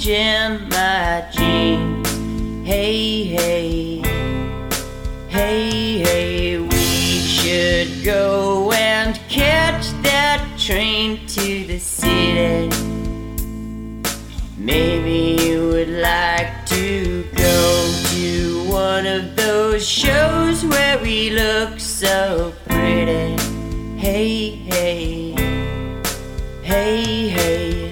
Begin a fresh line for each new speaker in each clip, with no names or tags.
change in my jeans. Hey, hey, hey, hey, we should go and catch that train to the city. Maybe you would like to go to one of those shows where we look so pretty. Hey, hey, hey, hey.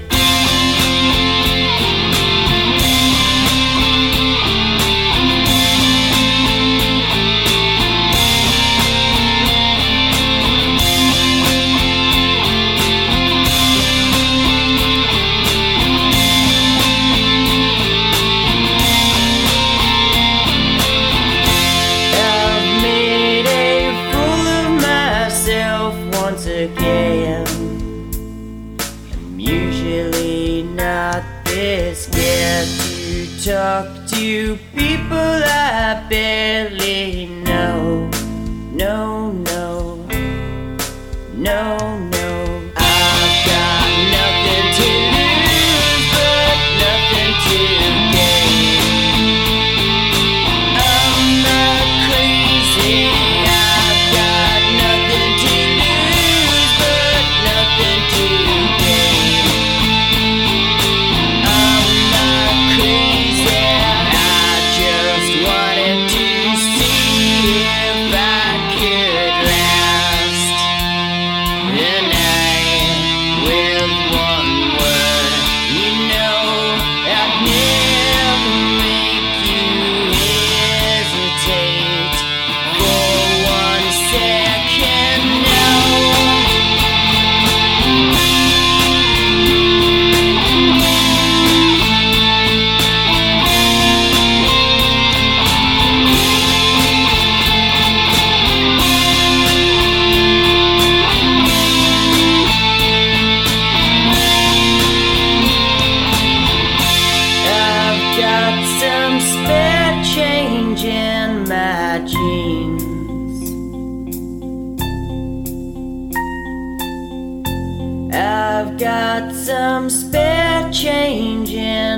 Once again, I'm usually not this scared to talk to people I barely know. No, no, no, no. I've got nothing to lose but nothing to gain. I'm not crazy. I've got nothing to lose but nothing to gain. I'm not crazy. I just wanted to see if I could last the night with one word. You know I'd never make you hesitate for 1 second. No. I've got some spare change in my jeans. I've got some spare change in